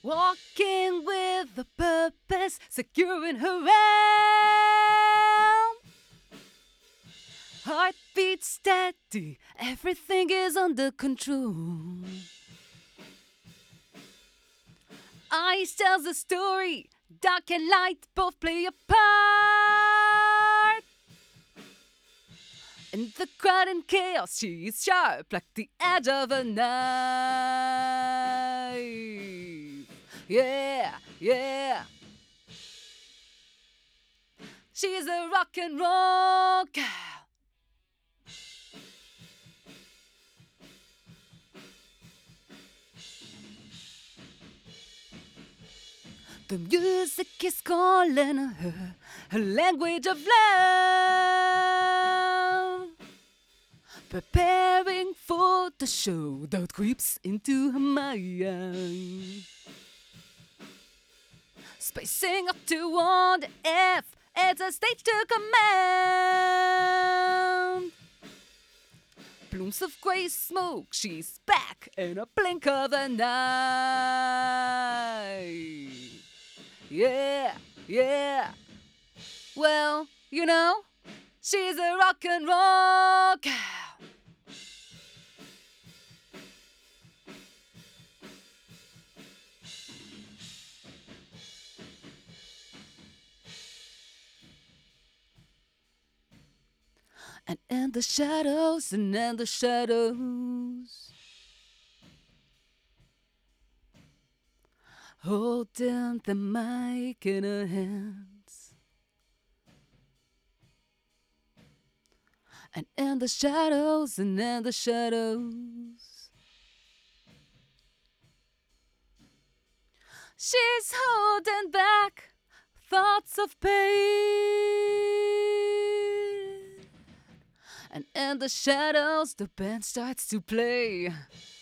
Walking with a purpose, securing her realm. Heartbeat steady, everything is under control. Eyes tells a story, dark and light both play a part. In the crowd and chaos, she is sharp like the edge of a knife. Yeah, yeah. She's a rock and roll girl. The music is calling her, her language of love. Preparing for the show that creeps into her mind. Spacing up to on the F, it's a stage to command. Plumes of grey smoke, she's back in a blink of an eye. Yeah, yeah. Well, you know, she's a rock and roll girl. And in the shadows, and in the shadows, holding the mic in her hands. And in the shadows, and in the shadows, she's holding back thoughts of pain. And in the shadows, the band starts to play.